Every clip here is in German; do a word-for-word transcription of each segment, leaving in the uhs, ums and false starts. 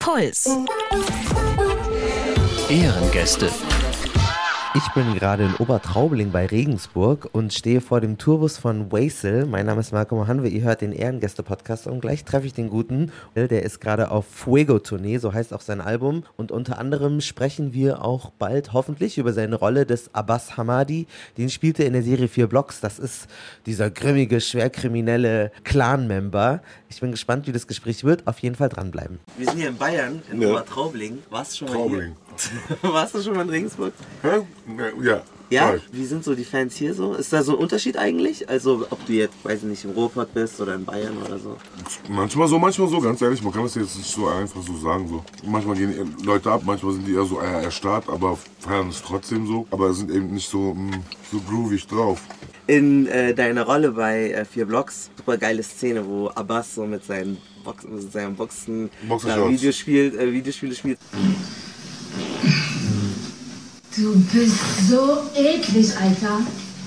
Puls. Ehrengäste. Ich bin gerade in Obertraubling bei Regensburg und stehe vor dem Tourbus von Waisel. Mein Name ist Marco Mohanwe, ihr hört den Ehrengäste-Podcast und gleich treffe ich den Guten. Der ist gerade auf Fuego-Tournee, so heißt auch sein Album. Und unter anderem sprechen wir auch bald hoffentlich über seine Rolle des Abbas Hamadi. Den spielte in der Serie vier Blocks. Das ist dieser grimmige, schwerkriminelle Clan-Member. Ich bin gespannt, wie das Gespräch wird. Auf jeden Fall dranbleiben. Wir sind hier in Bayern, in ja. Obertraubling. Warst du schon mal Traubling. hier? Warst du schon mal in Regensburg? Hä? Ja. Ja? Wie sind so die Fans hier so? Ist da so ein Unterschied eigentlich? Also ob du jetzt, weiß ich nicht, im Ruhrpott bist oder in Bayern oder so? Manchmal so, manchmal so, ganz ehrlich, man kann das jetzt nicht so einfach so sagen. So. Manchmal gehen Leute ab, manchmal sind die eher so eher erstarrt, aber feiern es trotzdem so. Aber sind eben nicht so, mh, so groovig drauf. In äh, deiner Rolle bei äh, vier Blocks, super geile Szene, wo Abbas so mit seinen, Box, mit seinen Boxen äh, Videospiel, äh, Videospiele spielt. Du bist so eklig, Alter.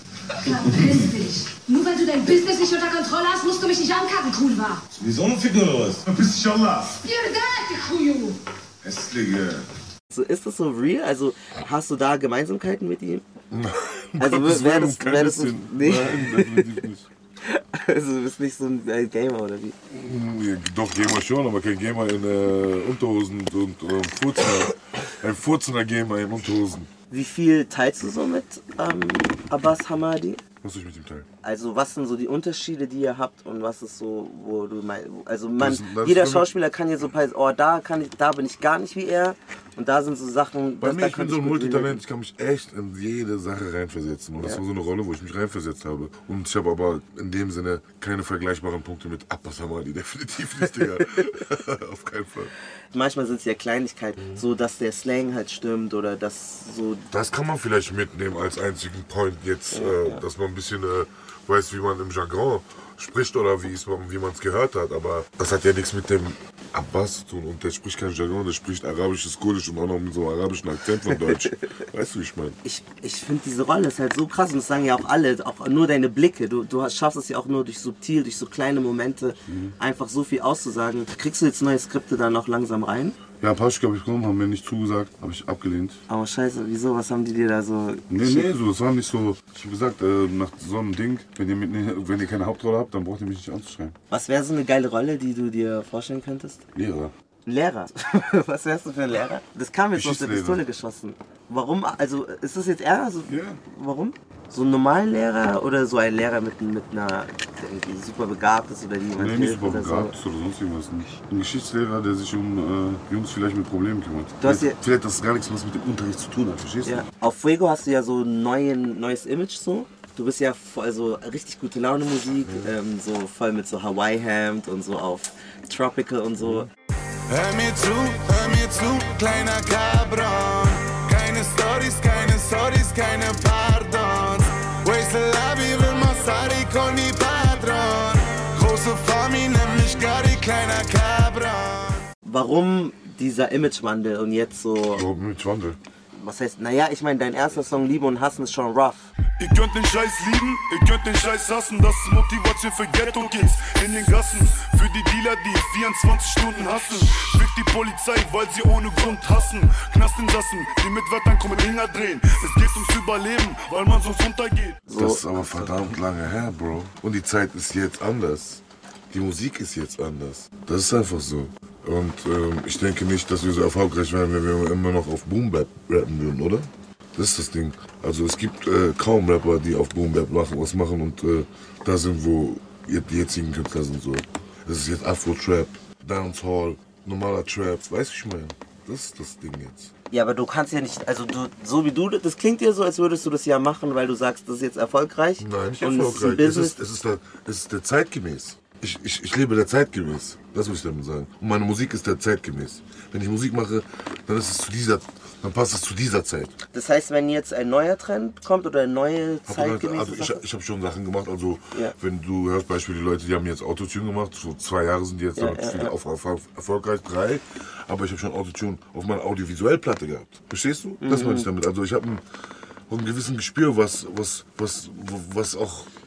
Verpiss dich. Nur weil du dein Business nicht unter Kontrolle hast, musst du mich nicht ankacken, cool war. Wieso ein Ficken oder was? Verpiss dich, Allah. Spirdate, Kuju. Hässliche. So, ist das so real? Also hast du da Gemeinsamkeiten mit ihm? Nein, also wäre das, wär das so, nee. Nein, definitiv nicht. Also du bist nicht so ein äh, Gamer oder wie? Doch, Gamer schon, aber kein Gamer in äh, Unterhosen und äh, Furzender. Ein furzender Gamer in Unterhosen. Wie viel teilst du so mit ähm, Abbas Hamadi? Was soll ich mit ihm teilen? Also was sind so die Unterschiede, die ihr habt und was ist so, wo du meinst, also man, das, das jeder Schauspieler kann hier so, oh da kann ich, da bin ich gar nicht wie er und da sind so Sachen. Bei das, mir, da ich bin so ein Multitalent, ich kann mich echt in jede Sache reinversetzen und das ja. war so eine Rolle, wo ich mich reinversetzt habe und ich habe aber in dem Sinne keine vergleichbaren Punkte mit Abbas Hamadi, definitiv nicht, Digga. Auf keinen Fall. Manchmal sind es ja Kleinigkeiten, so dass der Slang halt stimmt oder dass so... Das kann man vielleicht mitnehmen als einzigen Point jetzt, ja, äh, ja. dass man ein bisschen äh, weiß, wie man im Jargon spricht oder wie man es gehört hat, aber das hat ja nichts mit dem Abbas zu tun und der spricht kein Jargon, der spricht arabisches Kurdisch und auch noch mit so einem arabischen Akzent von Deutsch. Weißt du, wie ich meine? Ich, ich finde diese Rolle ist halt so krass und das sagen ja auch alle, auch nur deine Blicke. Du, du schaffst es ja auch nur durch subtil, durch so kleine Momente mhm. einfach so viel auszusagen. Kriegst du jetzt neue Skripte dann auch langsam rein? Ja, ein paar Stück habe ich bekommen, haben mir nicht zugesagt, habe ich abgelehnt. Aber scheiße, wieso? Was haben die dir da so... Nee, nee, so, das war nicht so... Ich habe gesagt, äh, nach so einem Ding, wenn ihr, mit, wenn ihr keine Hauptrolle habt, dann braucht ihr mich nicht anzuschreiben. Was wäre so eine geile Rolle, die du dir vorstellen könntest? Lehrer. Lehrer? Was wärst du für ein Lehrer? Das kam jetzt aus der Pistole geschossen. Warum? Also, ist das jetzt eher? Also, ja. Warum? So ein normalen Lehrer oder so ein Lehrer mit, mit einer, der irgendwie super begabt ist oder jemand nee, nicht super begabt so. Oder sonst irgendwas nicht. Ein Geschichtslehrer, der sich um äh, Jungs vielleicht mit Problemen kümmert. Du hast vielleicht, vielleicht das gar nichts was mit dem Unterricht zu tun hat, verstehst ja. du? Auf Fuego hast du ja so ein neuen, neues Image so. Du bist ja voll, so richtig gute Laune Musik, mhm. ähm, so voll mit so Hawaii-Hemd und so auf Tropical und so. Mhm. Hör mir zu, hör mir zu, kleiner Cabron. Keine Stories, keine Stories, keine Pardons. Waisel Abi will Masari, call me Padron. Große Fami, nenn mich Gary, kleiner Cabron. Warum dieser Imagewandel und jetzt so... Warum Imagewandel? Was heißt, naja, ich meine, dein erster Song Liebe und Hassen ist schon rough. Ihr könnt den Scheiß lieben, ihr könnt den Scheiß hassen. Das ist Motivation für Ghetto-Kids in den Gassen. Für die Dealer, die vierundzwanzig Stunden hassen. Fick die Polizei, weil sie ohne Grund hassen. Knastinsassen, die mit Wörtern kommen Dinger drehen. Es geht ums Überleben, weil man sonst untergeht. So. Das ist aber verdammt lange her, Bro. Und die Zeit ist jetzt anders. Die Musik ist jetzt anders. Das ist einfach so. Und ähm, ich denke nicht, dass wir so erfolgreich wären, wenn wir immer noch auf Boom Bap rappen würden, oder? Das ist das Ding. Also es gibt äh, kaum Rapper, die auf Boom Bap machen, was machen und äh, da sind, wo die jetzigen Künstler sind. So. Das ist jetzt Afro-Trap, Dancehall, normaler Trap. Weißt du, was ich meine? Das ist das Ding jetzt. Ja, aber du kannst ja nicht, also du, so wie du, das klingt dir so, als würdest du das ja machen, weil du sagst, das ist jetzt erfolgreich. Nein, nicht erfolgreich. Es ist, es ist, der, es ist der zeitgemäß. Ich, ich, ich lebe der zeitgemäß. Das will ich damit sagen. Und meine Musik ist der zeitgemäß. Wenn ich Musik mache, dann ist es zu dieser, dann passt es zu dieser Zeit. Das heißt, wenn jetzt ein neuer Trend kommt oder eine neue zeitgemäße also ich, ich habe schon Sachen gemacht. Also ja. wenn du hörst, Beispiel die Leute, die haben jetzt Autotune gemacht. So zwei Jahre sind die jetzt damit ja, ja, ja. Auf, auf, auf, erfolgreich, drei. Aber ich habe schon Autotune auf meiner Audiovisuellplatte gehabt. Verstehst du? Das mhm. meine ich damit. Also ich habe ein, ein gewissen Gespür, was, was, was, was auch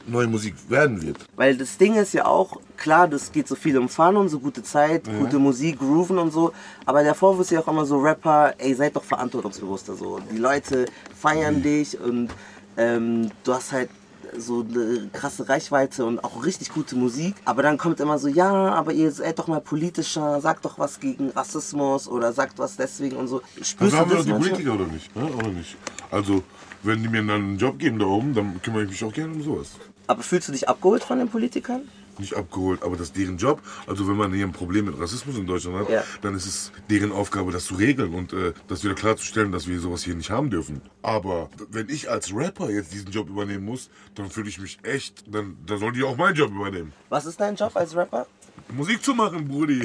neue Musik werden wird. Weil das Ding ist ja auch, klar, das geht so viel um Fun und so gute Zeit, Ja. gute Musik, Grooven und so, aber der Vorwurf ist ja auch immer so, Rapper, ey, seid doch verantwortungsbewusster so. Die Leute feiern Mhm. dich und ähm, du hast halt so eine krasse Reichweite und auch richtig gute Musik, aber dann kommt immer so, ja, aber ihr seid doch mal politischer, sagt doch was gegen Rassismus oder sagt was deswegen und so. Spürst Also du haben wir das doch die manchmal? Politiker oder nicht? Ja, oder nicht? Also, wenn die mir dann einen Job geben da oben, dann kümmere ich mich auch gerne um sowas. Aber fühlst du dich abgeholt von den Politikern? Nicht abgeholt, aber das ist deren Job. Also wenn man hier ein Problem mit Rassismus in Deutschland hat, Ja. dann ist es deren Aufgabe, das zu regeln und äh, das wieder klarzustellen, dass wir sowas hier nicht haben dürfen. Aber wenn ich als Rapper jetzt diesen Job übernehmen muss, dann fühle ich mich echt, dann, dann sollen die auch meinen Job übernehmen. Was ist dein Job als Rapper? Musik zu machen, Brudi.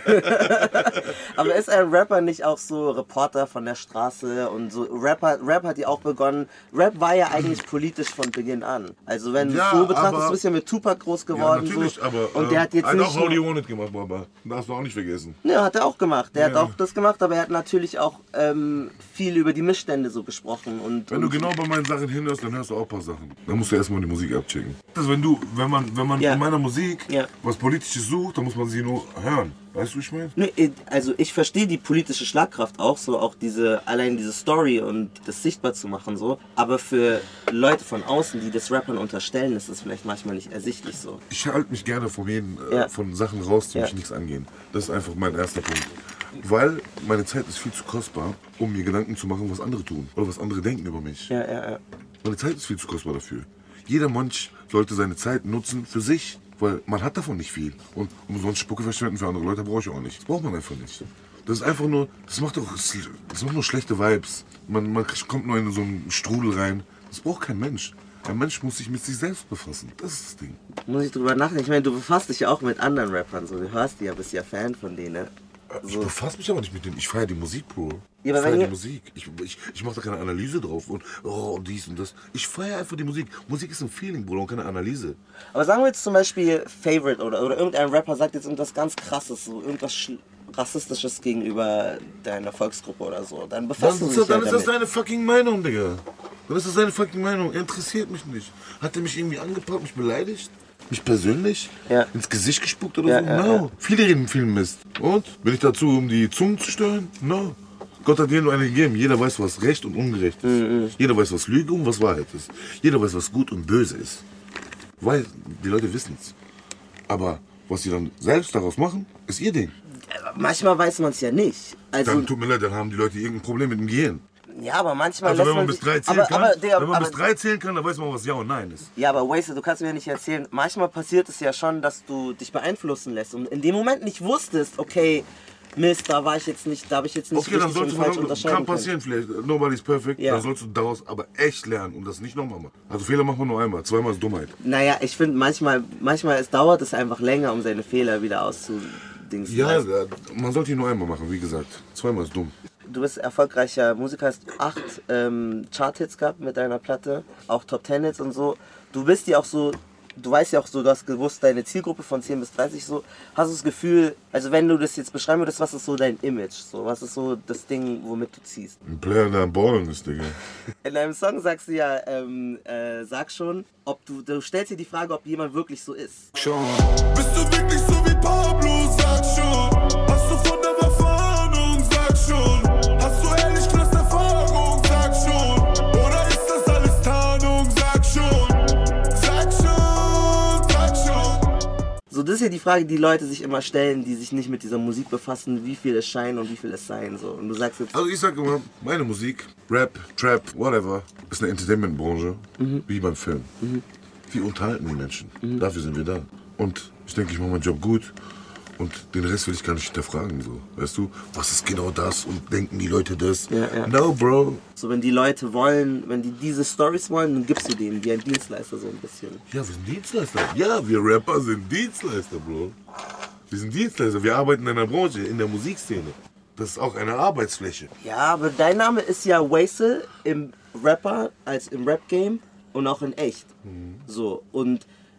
Aber ist ein Rapper nicht auch so Reporter von der Straße und so? Rapper, Rap hat ja auch begonnen. Rap war ja eigentlich politisch von Beginn an. Also wenn du Ja, es so betrachtest, aber- du bist ja mit Tupac groß Ja, geworden. natürlich, so. aber Und der hat jetzt hat nicht auch How Do nur, You Want It gemacht, aber darfst du auch nicht vergessen. ne, hat er auch gemacht. Der hat Ja. auch das gemacht, aber er hat natürlich auch ähm, viel über die Missstände so gesprochen. Und, Wenn du und genau bei meinen Sachen hinhörst, dann hörst du auch ein paar Sachen. Dann musst du erstmal die Musik abchecken. Also wenn du, wenn man, wenn man Ja. in meiner Musik Ja. was Politisches sucht, dann muss man sie nur hören. Weißt du, wie ich meine? Ne, also ich verstehe die politische Schlagkraft auch so, auch diese, allein diese Story und das sichtbar zu machen so. Aber für Leute von außen, die das Rappern unterstellen, ist das vielleicht manchmal nicht ersichtlich so. Ich halte mich gerne von, jeden, äh, Ja. von Sachen raus, die Ja. mich nichts angehen. Das ist einfach mein erster Punkt. Weil meine Zeit ist viel zu kostbar, um mir Gedanken zu machen, was andere tun. Oder was andere denken über mich. Ja, ja, ja. Meine Zeit ist viel zu kostbar dafür. Jeder Mensch sollte seine Zeit nutzen für sich. Weil man hat davon nicht viel. Und umsonst Spucke verschwenden für andere Leute brauche ich auch nicht. Das braucht man einfach nicht. Das ist einfach nur, das macht doch, das macht nur schlechte Vibes. Man, man kommt nur in so einen Strudel rein. Das braucht kein Mensch. Ein Mensch muss sich mit sich selbst befassen. Das ist das Ding. Muss ich drüber nachdenken. Ich meine, du befasst dich ja auch mit anderen Rappern. So. Du hörst die ja, bist ja Fan von denen. Ich So. befasse mich aber nicht mit denen. Ich feiere die Musik, Bro. Ja, aber ich wenn feiere ihr- die Musik. Ich, ich, ich mache da keine Analyse drauf und oh, dies und das. Ich feiere einfach die Musik. Musik ist ein Feeling, Bro, und keine Analyse. Aber sagen wir jetzt zum Beispiel Favorite oder, oder irgendein Rapper sagt jetzt irgendwas ganz Krasses, so irgendwas Sch- Rassistisches gegenüber deiner Volksgruppe oder so. Dann Dann, befasst du ist dich das, ja dann ist das damit. deine fucking Meinung, Digga. Dann ist das deine fucking Meinung. Er interessiert mich nicht. Hat er mich irgendwie angepackt, mich beleidigt? Mich persönlich? Ja. Ins Gesicht gespuckt oder Ja, so? ja, No. ja. Viele reden viel Mist. Und? Bin ich dazu, um die Zungen zu stören? No. Gott hat dir nur eine gegeben. Jeder weiß, was Recht und Ungerecht ist. Mhm. Jeder weiß, was Lüge und was Wahrheit ist. Jeder weiß, was gut und böse ist. Weil die Leute wissen es. Aber was sie dann selbst daraus machen, ist ihr Ding. Manchmal weiß man es ja nicht. Also, Dann tut mir leid, dann haben die Leute irgendein Problem mit dem Gehirn. ja, aber manchmal Also lässt wenn man man bis sich- drei zählen aber, kann, aber, Digga, wenn man aber, bis drei zählen kann, dann weiß man, was Ja und Nein ist. Ja, aber Wasted, du kannst mir nicht erzählen, manchmal passiert es ja schon, dass du dich beeinflussen lässt und in dem Moment nicht wusstest, okay, Mist, da war ich jetzt nicht, da habe ich jetzt nicht Okay, dann richtig und sollst du, falsch dann, unterscheiden kann können. passieren vielleicht, nobody's perfect, Ja. dann sollst du daraus aber echt lernen und das nicht nochmal machen. Also Fehler macht man nur einmal, zweimal ist Dummheit. Naja, ich finde manchmal, manchmal es dauert es einfach länger, um seine Fehler wieder auszudingsen. Ja, Weißt du? äh, man sollte ihn nur einmal machen, wie gesagt. Zweimal ist dumm. Du bist erfolgreicher Musiker, hast acht ähm, Chart-Hits gehabt mit deiner Platte, auch Top-Ten-Hits und so. Du bist ja auch so, du weißt ja auch so, du hast gewusst, deine Zielgruppe von zehn bis dreißig so. Hast du das Gefühl, also wenn du das jetzt beschreiben würdest, was ist so dein Image? So, was ist so das Ding, womit du ziehst? Ein Player, der am Ballen ist, Digga. In deinem Song sagst du ja, ähm, äh, sag schon, ob du, du stellst dir die Frage, ob jemand wirklich so ist. Bist du wirklich so wie Pablo? Sag schon. Hast du von der Waffe Ahnung? Sag schon. Hast du ehrlich krass Erfahrung? Sag schon. Oder ist das alles Tarnung? Sag schon. Sag schon. Sag schon. So, das ist ja die Frage, die Leute sich immer stellen, die sich nicht mit dieser Musik befassen, wie viel es scheinen und wie viel es sein. So. Und du sagst jetzt, Also ich sag immer, meine Musik, Rap, Trap, whatever, ist eine Entertainment-Branche, wie beim Film. Wir unterhalten die Menschen, dafür sind wir da. Und ich denke, ich mache meinen Job gut und den Rest will ich gar nicht hinterfragen. So. Weißt du, was ist genau das und denken die Leute das? Ja, ja. No, Bro. so, wenn die Leute wollen, wenn die diese Stories wollen, dann gibst du denen wie ein Dienstleister so ein bisschen. Ja, wir sind Dienstleister. Ja, wir Rapper sind Dienstleister, Bro. Wir sind Dienstleister, wir arbeiten in einer Branche, in der Musikszene. Das ist auch eine Arbeitsfläche. Ja, aber dein Name ist ja Wasel im Rapper, als im Rap-Game und auch in echt. So, und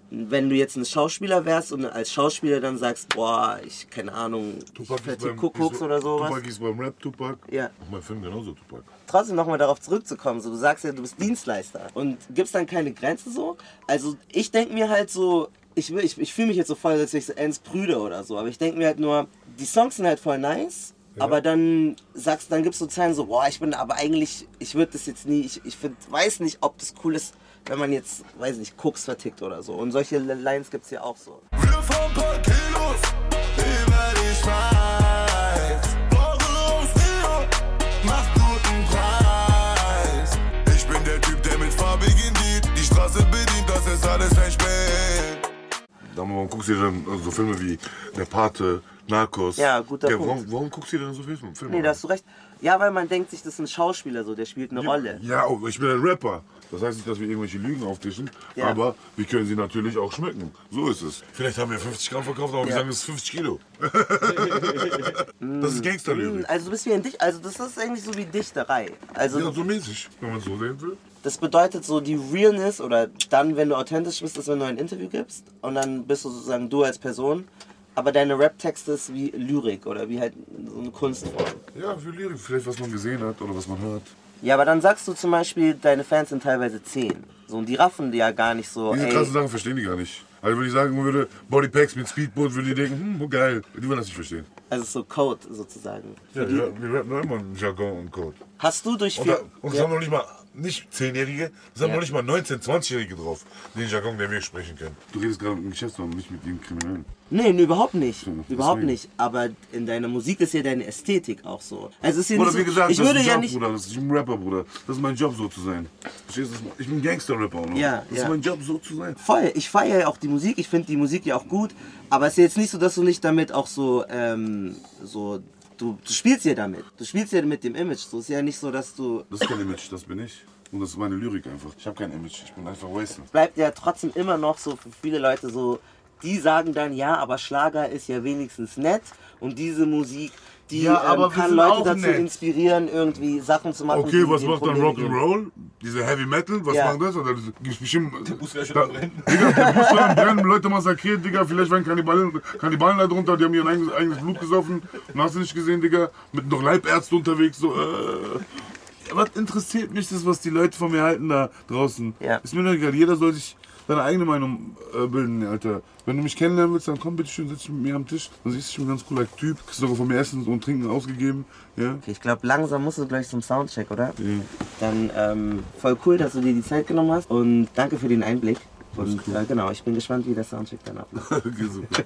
wenn du jetzt ein Schauspieler wärst und als Schauspieler dann sagst, boah, ich, keine Ahnung, Tupac ich ist beim, Kuckucks oder sowas. Tupac ist beim Rap, Tupac. Ja. Auch mein Film genauso, Tupac. Trotzdem nochmal darauf zurückzukommen, so, du sagst ja, du bist Dienstleister und gibt's dann keine Grenze so? Also ich denke mir halt so, ich, ich, ich fühle mich jetzt so voll, als wäre ich so Ernst Brüder oder so, aber ich denke mir halt nur, die Songs sind halt voll nice, ja. aber dann sagst dann gibst du Zeilen so, boah, ich bin aber eigentlich, ich würde das jetzt nie, ich, ich find, weiß nicht, ob das cool ist, wenn man jetzt, weiß nicht, Koks vertickt oder so. Und solche Lines gibt's hier auch so. Wir fahren paar Kilos über die Schweiz. Borgelos Rio macht guten Preis. Ich bin der Typ, der mit farbigen Lied die Straße bedient, das ist alles ein Spiel. Warum guckst du dir dann so Filme wie Der Pate, Narcos? Ja, guter ja, Punkt. Warum, warum guckst du dir dann so Filme an? Nee, da hast du recht. Ja, weil man denkt sich, das ist ein Schauspieler so, der spielt eine ja, Rolle. Ja, ich bin ein Rapper. Das heißt nicht, dass wir irgendwelche Lügen auftischen, ja. aber wir können sie natürlich auch schmücken. So ist es. Vielleicht haben wir fünfzig Gramm verkauft, aber ja. wir sagen, es ist fünfzig Kilo. Das ist Gangsterlüge. Also du bist wie ein Dichter, also das ist eigentlich so wie Dichterei. Also ja, so mäßig, wenn man es so sehen will. Das bedeutet so die Realness oder dann, wenn du authentisch bist, ist, wenn du ein Interview gibst und dann bist du sozusagen du als Person. Aber deine Rap-Texte ist wie Lyrik oder wie halt so eine Kunstform. Ja, wie Lyrik, vielleicht was man gesehen hat oder was man hört. Ja, aber dann sagst du zum Beispiel, deine Fans sind teilweise zehn. So, und die raffen die ja gar nicht so. Diese krassen Sachen verstehen die gar nicht. Also wenn ich sagen würde, Bodypacks mit Speedboat, würden die denken, hm, geil. Die würden das nicht verstehen. Also so Code sozusagen. Ja, die, wir, wir rappen immer einen Jargon und Code. Hast du durch Und, vier... da, und es ja. haben noch nicht mal, nicht zehnjährige, es haben Ja. noch nicht mal neunzehn-, zwanzigjährige drauf, den Jargon, den wir sprechen können. Du redest gerade mit dem Geschäftsmann, nicht mit dem Kriminellen. Nee, nee, überhaupt nicht. Ja, überhaupt deswegen. nicht. Aber in deiner Musik ist ja deine Ästhetik auch so. Also es ist ja Oder nicht wie so, gesagt, ich das würde ist ein ja Job, nicht... Bruder. Das ist ein Rapper, Bruder. Das ist mein Job, so zu sein. Verstehst du? Ich bin Gangster-Rapper auch noch. Ja, das ja. ist mein Job, so zu sein. Voll, ich feiere ja auch die Musik, ich finde die Musik ja auch gut, aber es ist jetzt nicht so, dass du nicht damit auch so, ähm, so, du, du spielst ja damit, du spielst ja mit dem Image, so ist ja nicht so, dass du, Das ist kein Image, das bin ich. Und das ist meine Lyrik einfach. Ich habe kein Image, ich bin einfach Wastel. bleibt ja trotzdem immer noch so für viele Leute so, die sagen dann, ja, aber Schlager ist ja wenigstens nett und diese Musik, die Ja, aber ähm, wir kann sind Leute auch dazu nett. inspirieren, irgendwie Sachen zu machen. Okay, die was den macht dann Probleme gehen. Rock'n'Roll? Diese Heavy Metal, was Ja. macht das? Oder das gibt's bestimmt. Der Bus wäre schon da, am Brennen. Digga, der Bus soll am Brennen, Leute massakriert, Digga. Vielleicht werden Kannibalen, Kannibalen da drunter, die haben ihr eigenes, eigenes Blut gesoffen. Und hast du nicht gesehen, Digga? Mit noch Leibärzte unterwegs, so, äh. Was interessiert mich das, was die Leute von mir halten da draußen? Ja. Ist mir doch egal, jeder soll sich seine eigene Meinung äh, bilden, Alter. Wenn du mich kennenlernen willst, dann komm bitte schön, setz dich mit mir am Tisch. Dann siehst du, ich bin ein ganz cooler Typ. Kriegst du auch von mir Essen und Trinken ausgegeben. Ja? Okay, ich glaube, langsam musst du gleich zum Soundcheck, oder? Ja. Dann ähm, voll cool, dass du dir die Zeit genommen hast und danke für den Einblick. Und cool. äh, genau, ich bin gespannt, wie der Soundcheck dann abläuft. Okay, super.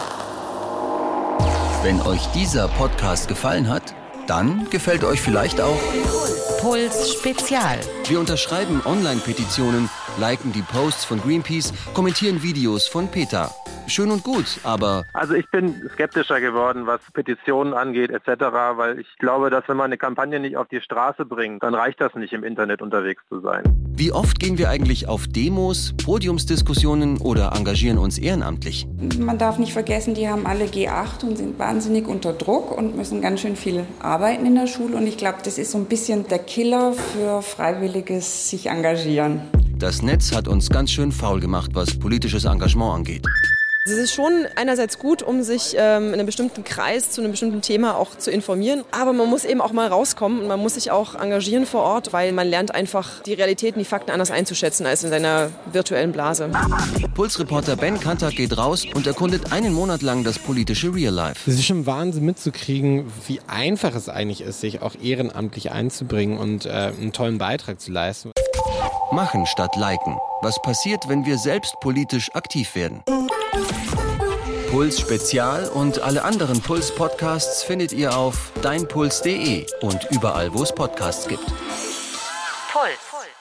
Wenn euch dieser Podcast gefallen hat, dann gefällt euch vielleicht auch Puls Spezial. Wir unterschreiben Online-Petitionen, liken die Posts von Greenpeace, kommentieren Videos von Peter. Schön und gut, aber Also ich bin skeptischer geworden, was Petitionen angeht et cetera, weil ich glaube, dass wenn man eine Kampagne nicht auf die Straße bringt, dann reicht das nicht, im Internet unterwegs zu sein. wie oft gehen wir eigentlich auf Demos, Podiumsdiskussionen oder engagieren uns ehrenamtlich? Man darf nicht vergessen, die haben alle G acht und sind wahnsinnig unter Druck und müssen ganz schön viel arbeiten in der Schule. Und ich glaube, das ist so ein bisschen der Killer für freiwilliges sich engagieren. Das Netz hat uns ganz schön faul gemacht, was politisches Engagement angeht. Es ist schon einerseits gut, um sich ähm, in einem bestimmten Kreis zu einem bestimmten Thema auch zu informieren. Aber man muss eben auch mal rauskommen und man muss sich auch engagieren vor Ort, weil man lernt einfach die Realitäten, die Fakten anders einzuschätzen als in seiner virtuellen Blase. Pulsreporter Ben Kantak geht raus und erkundet einen Monat lang das politische Real Life. Es ist schon Wahnsinn mitzukriegen, wie einfach es eigentlich ist, sich auch ehrenamtlich einzubringen und äh, einen tollen Beitrag zu leisten. Machen statt liken. Was passiert, wenn wir selbst politisch aktiv werden? Puls Spezial und alle anderen Puls-Podcasts findet ihr auf deinpuls punkt de und überall, wo es Podcasts gibt. Puls.